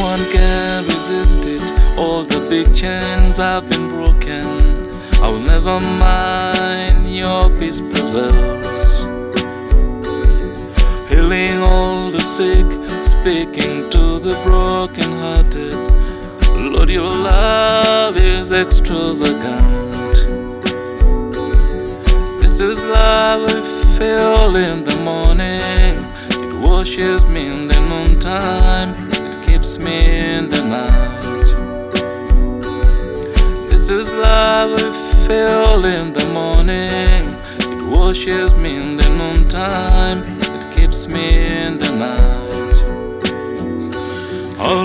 one can resist it. All the big chains have been broken. I will never mind, your peace prevails. Healing all the sick, speaking to the brokenhearted. Lord, your love is extravagant. This is love I feel in the morning. It washes me in the noontime. It keeps me in the night. This is love I feel in the morning. It washes me in the noontime. It keeps me in the night. I'll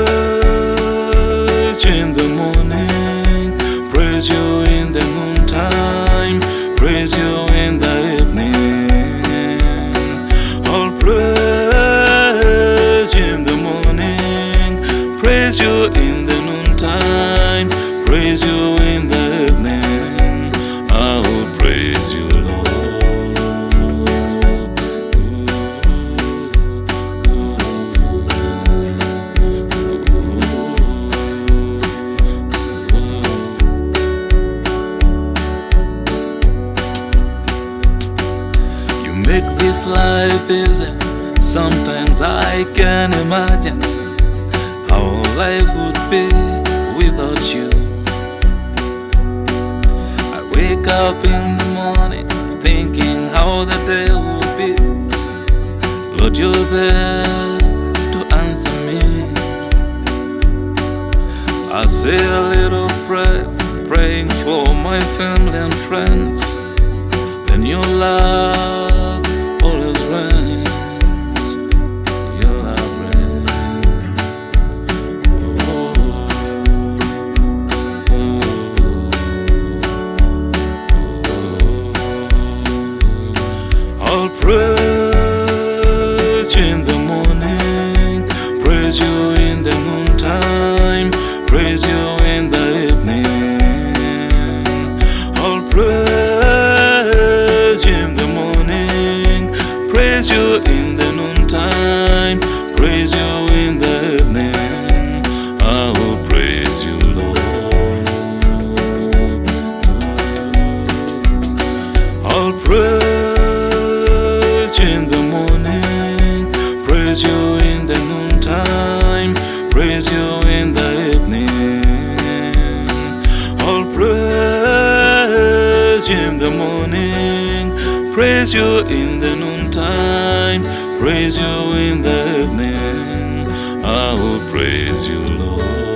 praise you in the morning, praise you in the noontime, praise you in the evening. I'll praise you in the morning, praise you in the noontime, praise you in the evening. I will praise you, Lord. You make this life easy. Sometimes I can imagine how life would be without you. I wake up in the morning thinking how the day will be. Lord, you're there to answer me. I say a little prayer, praying for my family and friends. Then your love always reigns. Your love reigns. I'll praise you in the morning, praise you in the noontime, praise you in the evening. I'll praise you in the morning, praise you in the noontime, praise you in the evening. I will praise you, Lord. I'll praise you in the morning, praise you in the noontime, praise you in the evening. I'll praise you in the morning, praise you in the noontime, praise you in the evening. I will praise you, Lord.